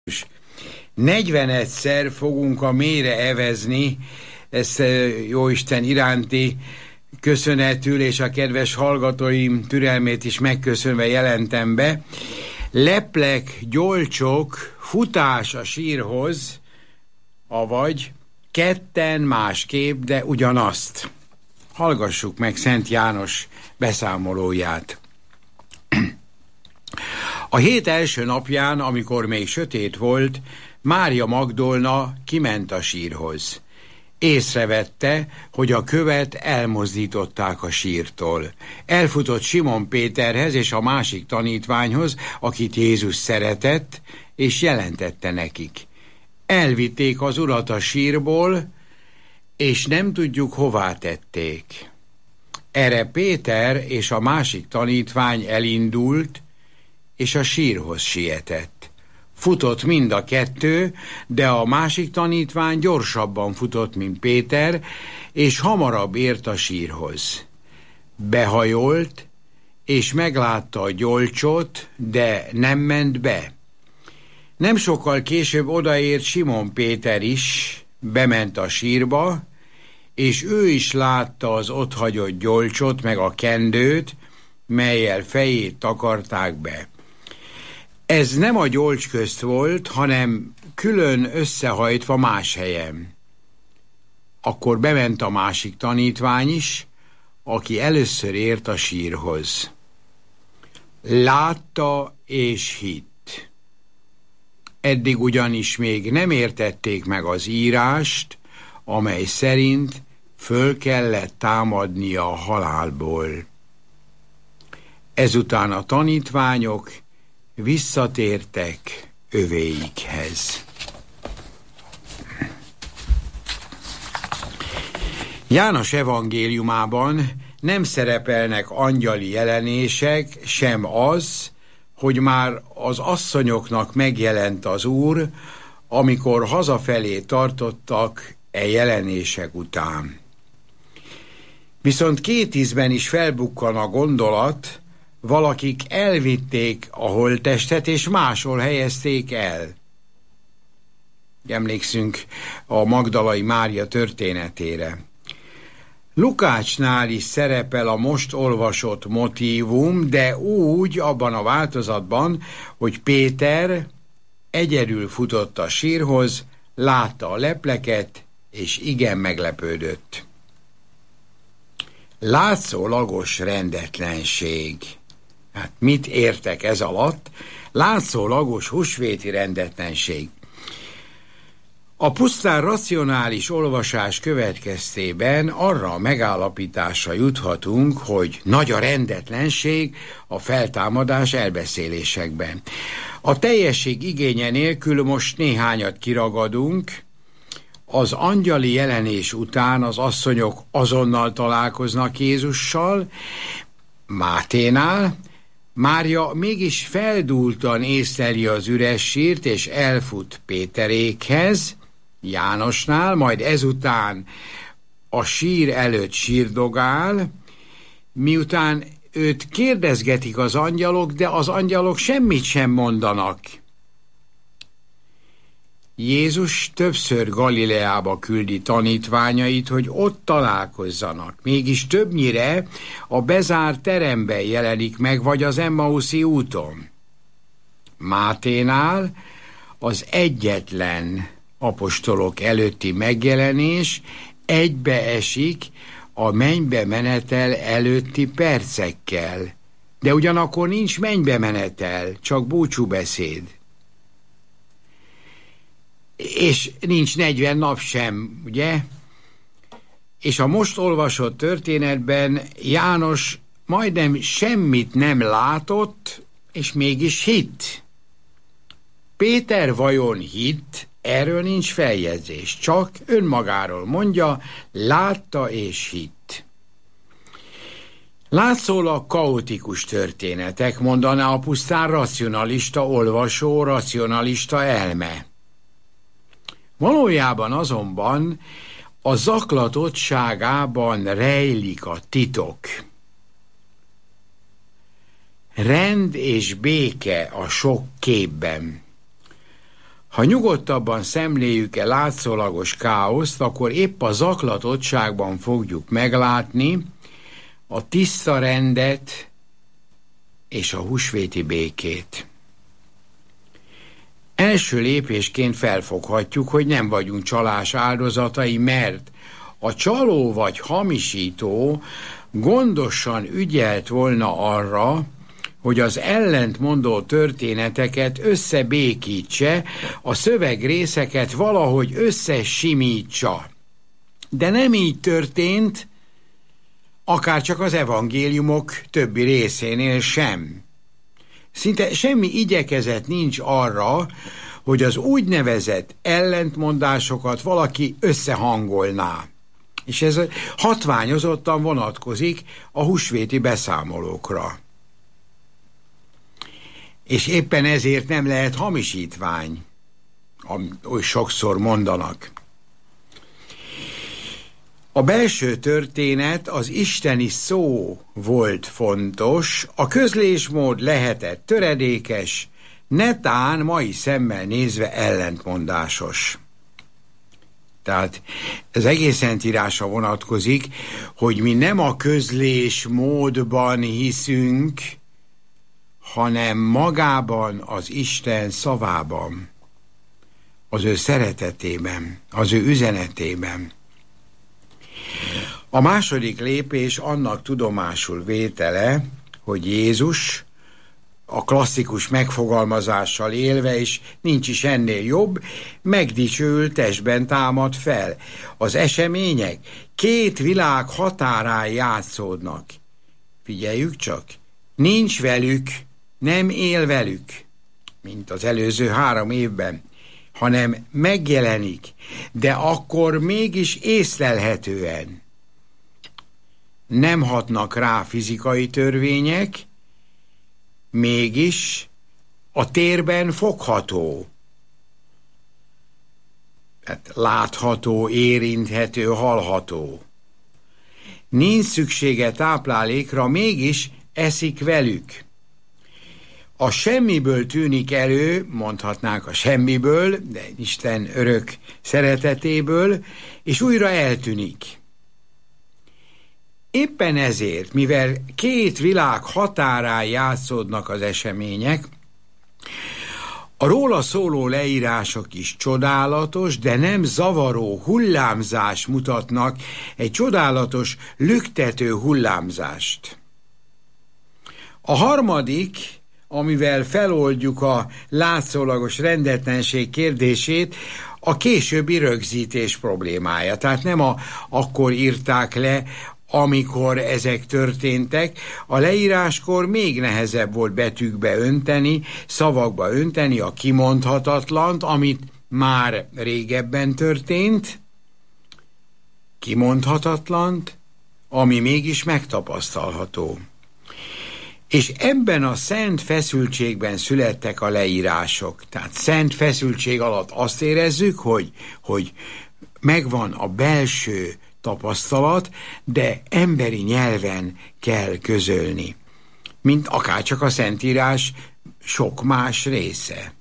41-szer fogunk a mélyre evezni, ezt Jóisten iránti köszönetül és a kedves hallgatóim türelmét is megköszönve jelentem be. Leplek, gyolcsok, futás a sírhoz, avagy ketten másképp, de ugyanazt. Hallgassuk meg Szent János beszámolóját. A hét első napján, amikor még sötét volt, Mária Magdolna kiment a sírhoz. Észrevette, hogy a követ elmozdították a sírtól. Elfutott Simon Péterhez és a másik tanítványhoz, akit Jézus szeretett, és jelentette nekik. Elvitték az urat a sírból, és nem tudjuk, hová tették. Erre Péter és a másik tanítvány elindult, és a sírhoz sietett. Futott mind a kettő, de a másik tanítvány gyorsabban futott, mint Péter, és hamarabb ért a sírhoz. Behajolt, és meglátta a gyolcsot, de nem ment be. Nem sokkal később odaért Simon Péter is, bement a sírba, és ő is látta az otthagyott gyolcsot, meg a kendőt, mellyel fejét takarták be. Ez nem a gyolcs közt volt, hanem külön összehajtva más helyen. Akkor bement a másik tanítvány is, aki először ért a sírhoz. Látta és hitt. Eddig ugyanis még nem értették meg az írást, amely szerint föl kellett támadnia a halálból. Ezután a tanítványok visszatértek övéikhez. János evangéliumában nem szerepelnek angyali jelenések, sem az, hogy már az asszonyoknak megjelent az Úr, amikor hazafelé tartottak e jelenések után. Viszont 2 ízben is felbukkan a gondolat, valakik elvitték a holttestet, és máshol helyezték el. Emlékszünk a Magdalai Mária történetére. Lukácsnál is szerepel a most olvasott motívum, de úgy abban a változatban, hogy Péter egyedül futott a sírhoz, látta a lepleket, és igen meglepődött. Látszólagos rendetlenség. Hát mit értek ez alatt? Látszólagos húsvéti rendetlenség. A pusztán racionális olvasás következtében arra a megállapításra juthatunk, hogy nagy a rendetlenség a feltámadás elbeszélésekben. A teljesség igénye nélkül most néhányat kiragadunk. Az angyali jelenés után az asszonyok azonnal találkoznak Jézussal. Máténál Mária mégis feldúltan észleli az üres sírt, és elfut Péterékhez, Jánosnál, majd ezután a sír előtt sírdogál, miután őt kérdezgetik az angyalok, de az angyalok semmit sem mondanak. Jézus többször Galileába küldi tanítványait, hogy ott találkozzanak. Mégis többnyire a bezárt teremben jelenik meg, vagy az Emmauszi úton. Máténál az egyetlen apostolok előtti megjelenés egybeesik a mennybe menetel előtti percekkel. De ugyanakkor nincs mennybe menetel, csak búcsúbeszéd. És nincs 40 nap sem, ugye? És a most olvasott történetben János majdnem semmit nem látott, és mégis hitt. Péter vajon hitt? Erről nincs feljegyzés, csak önmagáról mondja, látta és hitt. Látszólag kaotikus történetek, mondaná a pusztán racionalista olvasó, racionalista elme. Valójában azonban a zaklatottságában rejlik a titok. Rend és béke a sok képben. Ha nyugodtabban szemléljük-e látszólagos káoszt, akkor épp a zaklatottságban fogjuk meglátni a tiszta rendet és a húsvéti békét. Első lépésként felfoghatjuk, hogy nem vagyunk csalás áldozatai, mert a csaló vagy hamisító gondosan ügyelt volna arra, hogy az ellentmondó történeteket összebékítse, a szövegrészeket valahogy összesimítsa. De nem így történt, akár csak az evangéliumok többi részénél sem. Szinte semmi igyekezet nincs arra, hogy az úgynevezett ellentmondásokat valaki összehangolná. És ez hatványozottan vonatkozik a húsvéti beszámolókra. És éppen ezért nem lehet hamisítvány, ahogy sokszor mondanak. A belső történet, az isteni szó volt fontos, a közlésmód lehetett töredékes, netán mai szemmel nézve ellentmondásos. Tehát ez egész Szentírásra vonatkozik, hogy mi nem a közlésmódban hiszünk, hanem magában az Isten szavában, az ő szeretetében, az ő üzenetében. A második lépés annak tudomásul vétele, hogy Jézus a klasszikus megfogalmazással élve, és nincs is ennél jobb, megdicsőült testben támad fel. Az események két világ határán játszódnak. Figyeljük csak, nincs velük, nem él velük, mint az előző 3 évben, hanem megjelenik, de akkor mégis észlelhetően. Nem hatnak rá fizikai törvények, mégis a térben fogható, tehát látható, érinthető, hallható. Nincs szüksége táplálékra, mégis eszik velük. A semmiből tűnik elő, mondhatnánk a semmiből, de Isten örök szeretetéből, és újra eltűnik. Éppen ezért, mivel két világ határán játszódnak az események, a róla szóló leírások is csodálatos, de nem zavaró hullámzást mutatnak, egy csodálatos, lüktető hullámzást. A harmadik, amivel feloldjuk a látszólagos rendetlenség kérdését, a későbbi rögzítés problémája. Tehát nem akkor írták le, amikor ezek történtek, a leíráskor még nehezebb volt betűkbe önteni, szavakba önteni a kimondhatatlant, amit már régebben történt, kimondhatatlant, ami mégis megtapasztalható. És ebben a szent feszültségben születtek a leírások. Tehát szent feszültség alatt azt érezzük, hogy megvan a belső tapasztalat, de emberi nyelven kell közölni, mint akárcsak a Szentírás sok más része.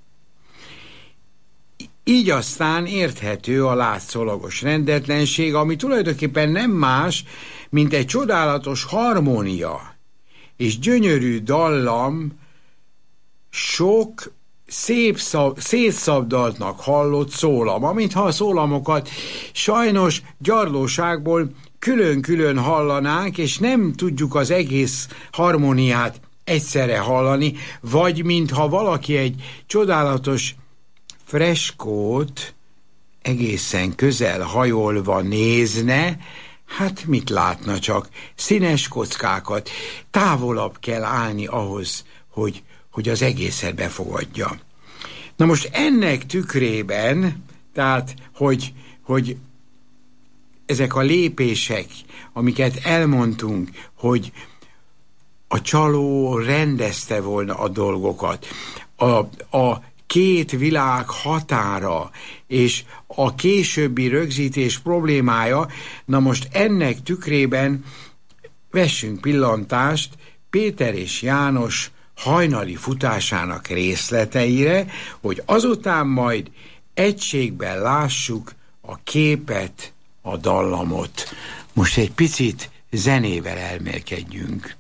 Így aztán érthető a látszólagos rendetlenség, ami tulajdonképpen nem más, mint egy csodálatos harmónia és gyönyörű dallam, sok szétszabdaltnak hallott szólama, mintha a szólamokat sajnos gyarlóságból külön-külön hallanánk, és nem tudjuk az egész harmóniát egyszerre hallani, vagy mintha valaki egy csodálatos freskót egészen közel hajolva nézne, hát mit látna csak? Színes kockákat. Távolabb kell állni ahhoz, hogy az egészet befogadja. Na most ennek tükrében, tehát, hogy ezek a lépések, amiket elmondtunk, hogy a csaló rendezte volna a dolgokat, a két világ határa és a későbbi rögzítés problémája, na most ennek tükrében vessünk pillantást Péter és János hajnali futásának részleteire, hogy azután majd egységben lássuk a képet, a dallamot. Most egy picit zenével elmélkedjünk.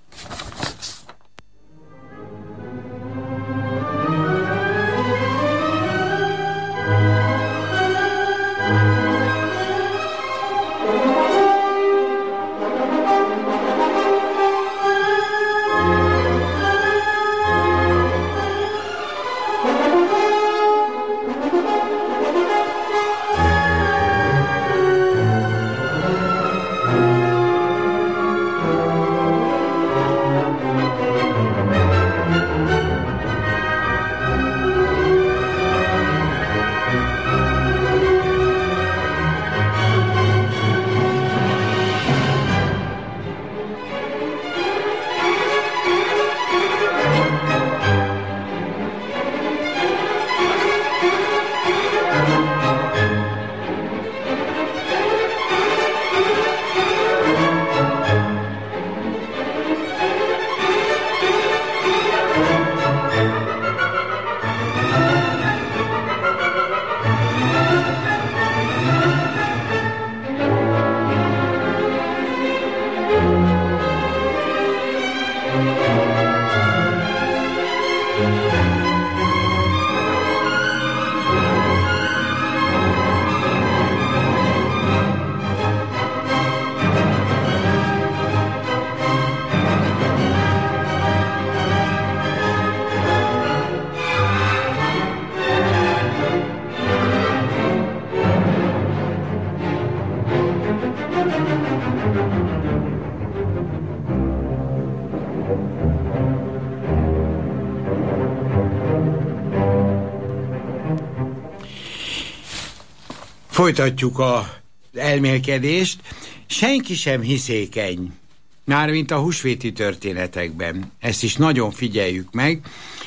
Folytatjuk az elmélkedést. Senki sem hiszékeny, mármint a húsvéti történetekben. Ezt is nagyon figyeljük meg.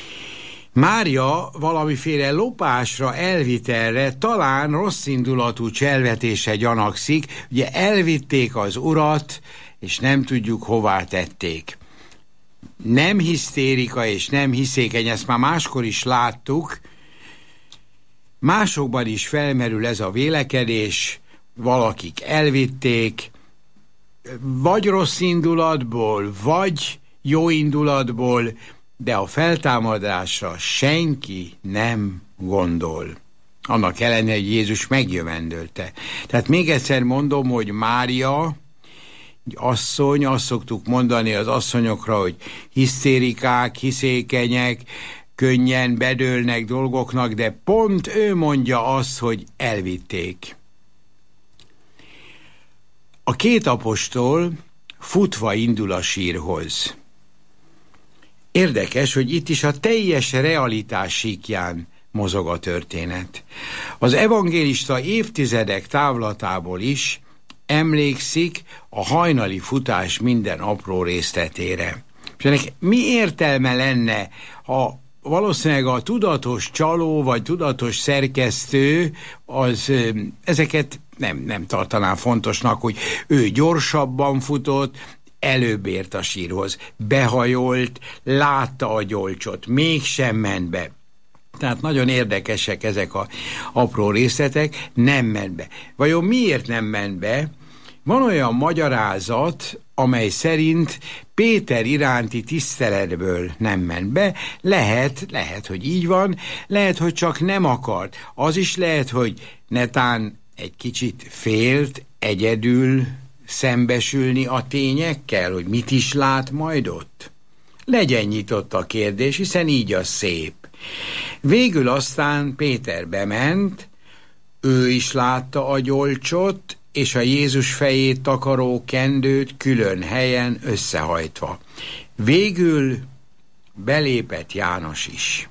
Mária valamiféle lopásra, elvitelre, talán rosszindulatú cselvetése gyanakszik. Ugye elvitték az urat, és nem tudjuk, hová tették. Nem hisztérika és nem hiszékeny, ezt már máskor is láttuk. Másokban is felmerül ez a vélekedés, valakik elvitték, vagy rossz indulatból, vagy jó indulatból, de a feltámadásra senki nem gondol. Annak ellenére, hogy Jézus megjövendölte. Tehát még egyszer mondom, hogy Mária, asszony, azt szoktuk mondani az asszonyokra, hogy hisztérikák, hiszékenyek, könnyen bedőlnek dolgoknak, de pont ő mondja azt, hogy elvitték. A két apostol futva indul a sírhoz. Érdekes, hogy itt is a teljes realitás síkján mozog a történet. Az evangélista évtizedek távlatából is emlékszik a hajnali futás minden apró részletére. És ennek mi értelme lenne, ha valószínűleg a tudatos csaló vagy tudatos szerkesztő az ezeket nem tartaná fontosnak, hogy ő gyorsabban futott, előbb ért a sírhoz, behajolt, látta a gyolcsot, mégsem ment be. Tehát nagyon érdekesek ezek az apró részletek, nem ment be. Vajon miért nem ment be? Van olyan magyarázat, amely szerint Péter iránti tiszteletből nem ment be. Lehet, hogy így van, lehet, hogy csak nem akart. Az is lehet, hogy netán egy kicsit félt egyedül szembesülni a tényekkel, hogy mit is lát majd ott. Legyen nyitott a kérdés, hiszen így az szép. Végül aztán Péter bement, ő is látta a gyolcsot, és a Jézus fejét takaró kendőt külön helyen összehajtva. Végül belépett János is.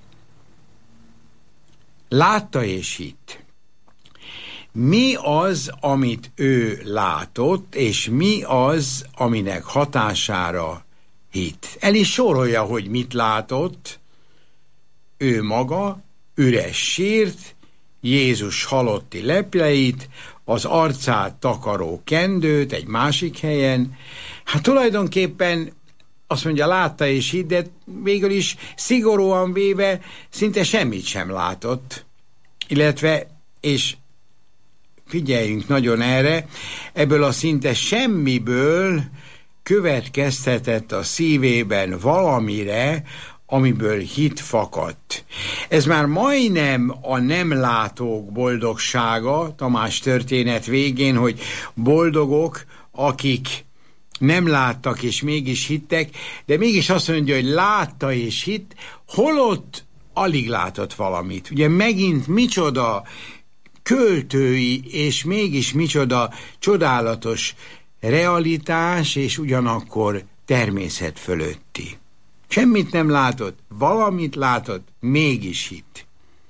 Látta és hitt. Mi az, amit ő látott, és mi az, aminek hatására hitt? El is sorolja, hogy mit látott. Ő maga üres sírt, Jézus halotti lepleit, az arcát takaró kendőt egy másik helyen. Hát tulajdonképpen azt mondja, látta és hitt, de végül is szigorúan véve szinte semmit sem látott. Illetve, és figyeljünk nagyon erre, ebből a szinte semmiből következtetett a szívében valamire, amiből hit fakadt. Ez már majdnem a nem látók boldogsága, Tamás történet végén, hogy boldogok, akik nem láttak és mégis hittek, de mégis azt mondja, hogy látta és hitt, holott alig látott valamit. Ugye megint micsoda költői és mégis micsoda csodálatos realitás, és ugyanakkor természet fölötti. Semmit nem látott, valamit látott, mégis hitt.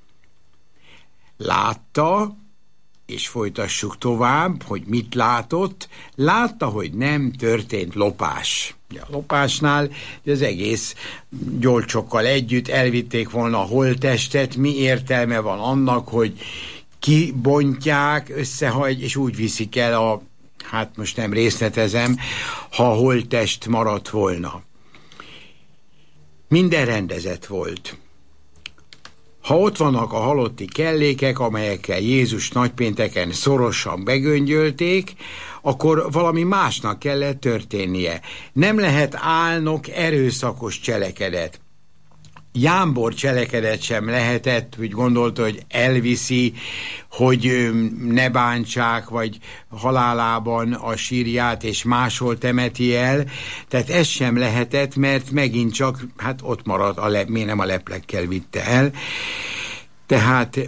Látta, és folytassuk tovább, hogy mit látott. Látta, hogy nem történt lopás. A lopásnál az egész gyolcsokkal együtt elvitték volna a holttestet. Mi értelme van annak, hogy kibontják, összehagy, és úgy viszik el hát most nem részletezem, ha a holttest maradt volna. Minden rendezett volt. Ha ott vannak a halotti kellékek, amelyekkel Jézus nagypénteken szorosan begöngyölték, akkor valami másnak kellett történnie. Nem lehet álnok erőszakos cselekedet. Jámbor cselekedet sem lehetett, úgy gondolta, hogy elviszi, hogy ne bántsák, vagy halálában a sírját, és máshol temeti el. Tehát ez sem lehetett, mert megint csak, hát ott maradt, miért nem a leplekkel vitte el. Tehát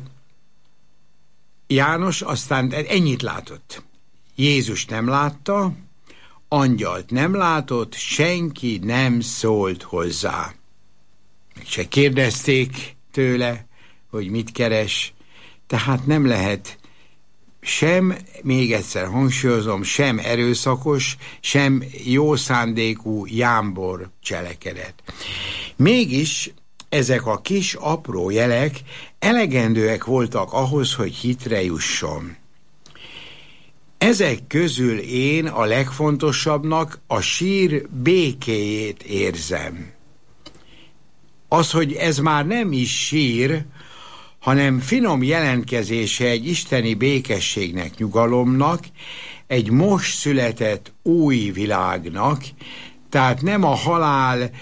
János aztán ennyit látott. Jézus nem látta, angyalt nem látott, senki nem szólt hozzá. Se kérdezték tőle, hogy mit keres, tehát nem lehet sem, még egyszer hangsúlyozom, sem erőszakos, sem jó szándékú jámbor cselekedet. Mégis ezek a kis apró jelek elegendőek voltak ahhoz, hogy hitre jusson. Ezek közül én a legfontosabbnak a sír békéjét érzem. Az, hogy ez már nem is sír, hanem finom jelentkezése egy isteni békességnek, nyugalomnak, egy most született új világnak, tehát nem a halálnak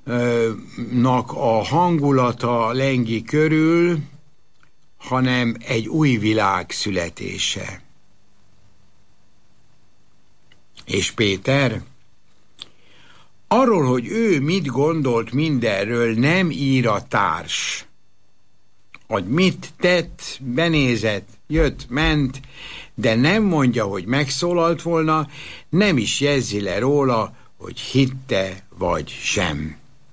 a hangulata lengi körül, hanem egy új világ születése. És Péter? Arról, hogy ő mit gondolt mindenről, nem ír a társ. Hogy mit tett, benézett, jött, ment, de nem mondja, hogy megszólalt volna, nem is jegyzi le róla, hogy hitte vagy sem.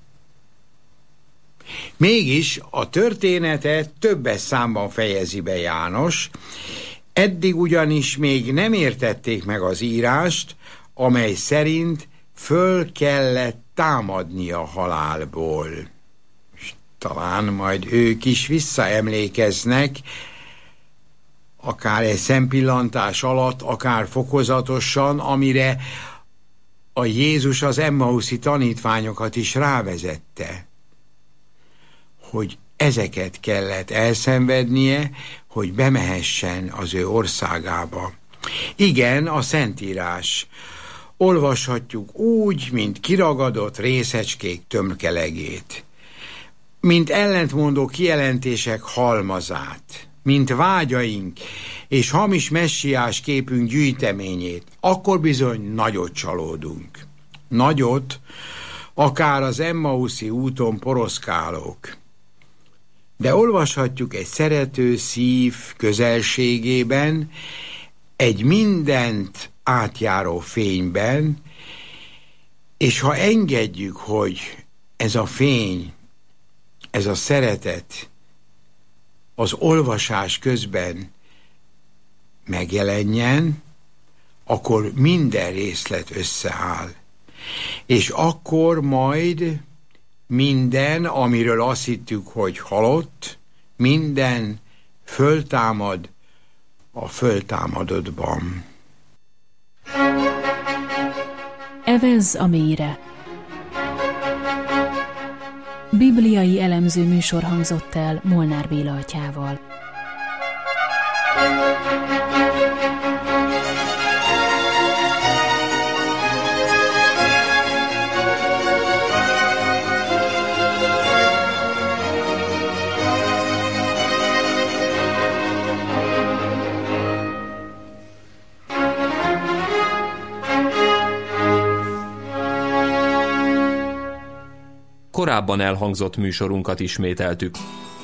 Mégis a történetet többes számban fejezi be János, eddig ugyanis még nem értették meg az írást, amely szerint föl kellett támadni a halálból. És talán majd ők is visszaemlékeznek, akár egy szempillantás alatt, akár fokozatosan, amire a Jézus az emmauszi tanítványokat is rávezette, hogy ezeket kellett elszenvednie, hogy bemehessen az ő országába. Igen, a Szentírás. Olvashatjuk úgy, mint kiragadott részecskék tömkelegét, mint ellentmondó kijelentések halmazát, mint vágyaink és hamis messiás képünk gyűjteményét, akkor bizony nagyot csalódunk. Nagyot, akár az emmauszi úton poroszkálók. De olvashatjuk egy szerető szív közelségében, egy mindent átjáró fényben, és ha engedjük, hogy ez a fény, ez a szeretet az olvasás közben megjelenjen, akkor minden részlet összeáll. És akkor majd minden, amiről azt hittük, hogy halott, minden föltámad a föltámadottban. Evezz a mélyre. Bibliai elemző műsor hangzott el Molnár Béla atyával. Korábban elhangzott műsorunkat ismételtük.